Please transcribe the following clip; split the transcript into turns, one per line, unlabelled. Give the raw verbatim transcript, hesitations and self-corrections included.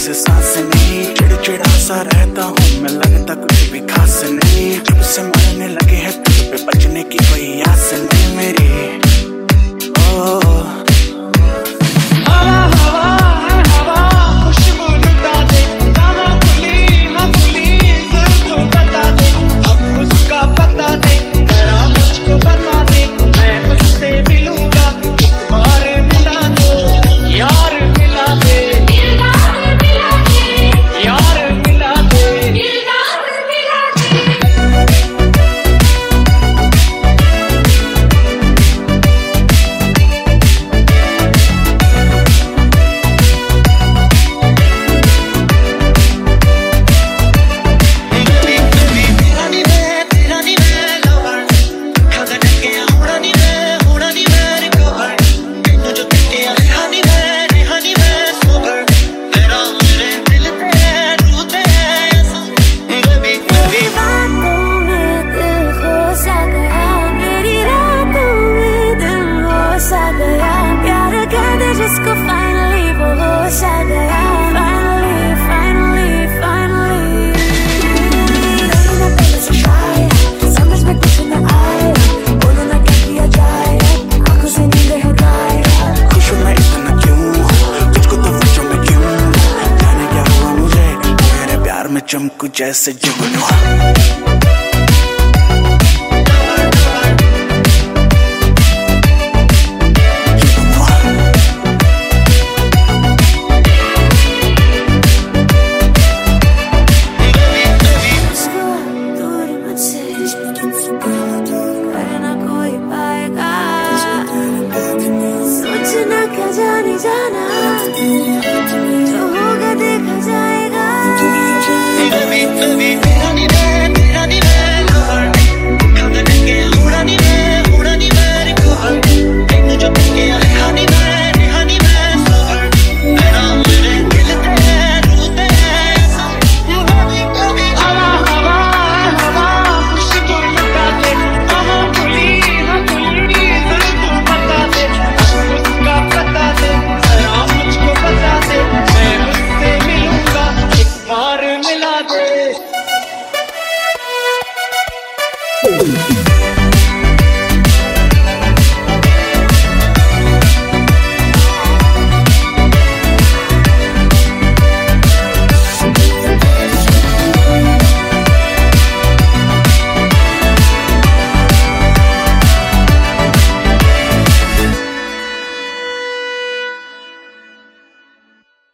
से सांस नहीं, चिड़चिड़ा सा रहता हूँ मैं, लगता कुछ भी खास नहीं। जब से मरने लगे हैं तुझ पे, बचने की कोई आस नहीं मेरी। ओ चमकू जैसे जुगनू।
सोचना क्या जाने जाना।